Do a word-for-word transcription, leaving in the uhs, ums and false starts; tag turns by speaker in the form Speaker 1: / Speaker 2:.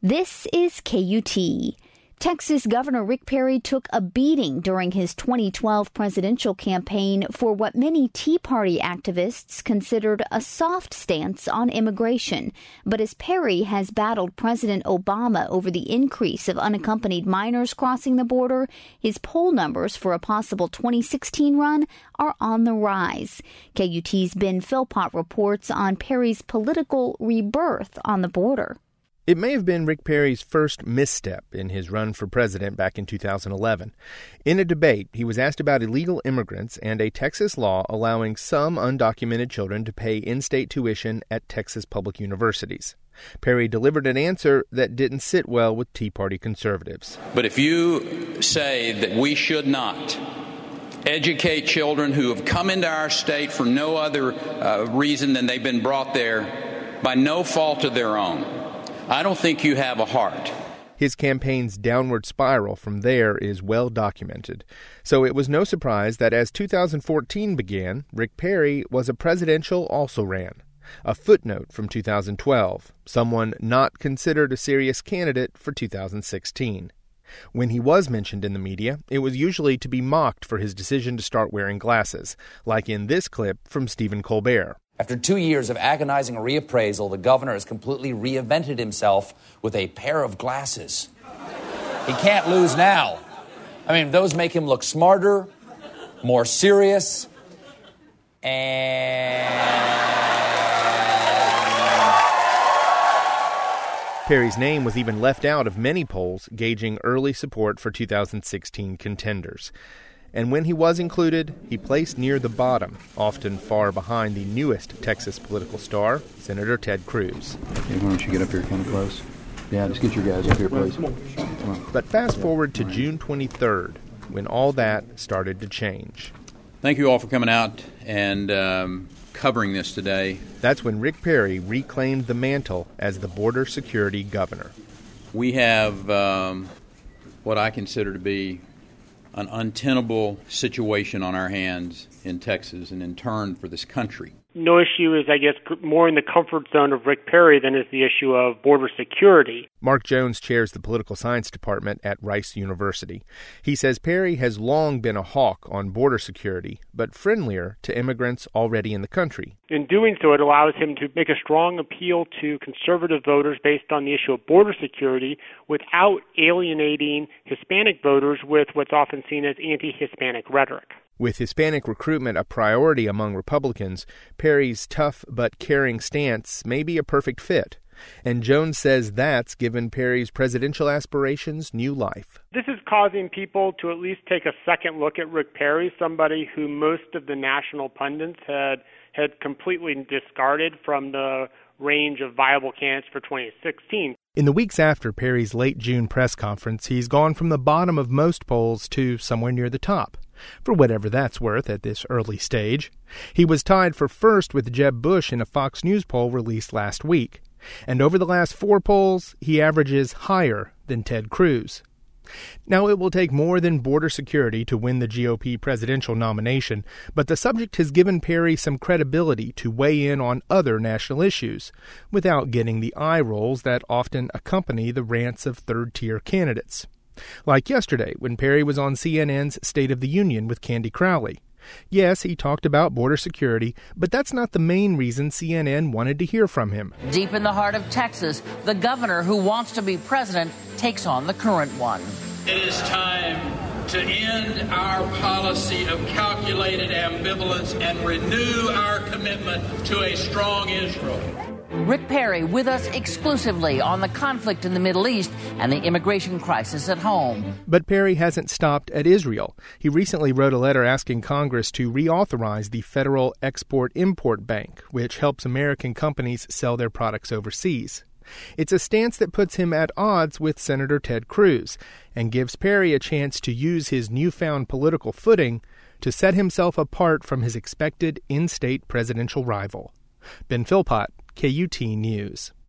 Speaker 1: This is K U T. Texas Governor Rick Perry took a beating during his twenty twelve presidential campaign for what many Tea Party activists considered a soft stance on immigration. But as Perry has battled President Obama over the increase of unaccompanied minors crossing the border, his poll numbers for a possible twenty sixteen run are on the rise. K U T's Ben Philpott reports on Perry's political rebirth on the border.
Speaker 2: It may have been Rick Perry's first misstep in his run for president back in two thousand eleven. In a debate, he was asked about illegal immigrants and a Texas law allowing some undocumented children to pay in-state tuition at Texas public universities. Perry delivered an answer that didn't sit well with Tea Party conservatives.
Speaker 3: But if you say that we should not educate children who have come into our state for no other uh, reason than they've been brought there by no fault of their own, I don't think you have a heart.
Speaker 2: His campaign's downward spiral from there is well documented. So it was no surprise that as two thousand fourteen began, Rick Perry was a presidential also-ran. A footnote from two thousand twelve, someone not considered a serious candidate for two thousand sixteen. When he was mentioned in the media, it was usually to be mocked for his decision to start wearing glasses, like in this clip from Stephen Colbert.
Speaker 4: After two years of agonizing reappraisal, the governor has completely reinvented himself with a pair of glasses. He can't lose now. I mean, those make him look smarter, more serious, and...
Speaker 2: Perry's name was even left out of many polls gauging early support for two thousand sixteen contenders. And when he was included, he placed near the bottom, often far behind the newest Texas political star, Senator Ted Cruz.
Speaker 5: Okay, why don't you get up here kind of close? Yeah, just get your guys up here, please. Come on.
Speaker 2: But fast forward to June twenty-third, when all that started to change.
Speaker 3: Thank you all for coming out and um, covering this today.
Speaker 2: That's when Rick Perry reclaimed the mantle as the border security governor.
Speaker 3: We have um, what I consider to be an untenable situation on our hands in Texas and in turn for this country.
Speaker 6: No issue is, I guess, more in the comfort zone of Rick Perry than is the issue of border security.
Speaker 2: Mark Jones chairs the political science department at Rice University. He says Perry has long been a hawk on border security, but friendlier to immigrants already in the country.
Speaker 6: In doing so, it allows him to make a strong appeal to conservative voters based on the issue of border security without alienating Hispanic voters with what's often seen as anti-Hispanic rhetoric.
Speaker 2: With Hispanic recruitment a priority among Republicans, Perry's tough but caring stance may be a perfect fit. And Jones says that's given Perry's presidential aspirations new life.
Speaker 6: This is causing people to at least take a second look at Rick Perry, somebody who most of the national pundits had had completely discarded from the range of viable candidates for twenty sixteen.
Speaker 2: In the weeks after Perry's late June press conference, he's gone from the bottom of most polls to somewhere near the top, for whatever that's worth at this early stage. He was tied for first with Jeb Bush in a Fox News poll released last week. And over the last four polls, he averages higher than Ted Cruz. Now, it will take more than border security to win the G O P presidential nomination, but the subject has given Perry some credibility to weigh in on other national issues, without getting the eye rolls that often accompany the rants of third-tier candidates. Like yesterday, when Perry was on C N N's State of the Union with Candy Crowley. Yes, he talked about border security, but that's not the main reason C N N wanted to hear from him.
Speaker 7: Deep in the heart of Texas, the governor who wants to be president takes on the current one.
Speaker 8: It is time to end our policy of calculated ambivalence and renew our commitment to a strong Israel.
Speaker 7: Rick Perry with us exclusively on the conflict in the Middle East and the immigration crisis at home.
Speaker 2: But Perry hasn't stopped at Israel. He recently wrote a letter asking Congress to reauthorize the Federal Export-Import Bank, which helps American companies sell their products overseas. It's a stance that puts him at odds with Senator Ted Cruz and gives Perry a chance to use his newfound political footing to set himself apart from his expected in-state presidential rival. Ben Philpott, K U T News.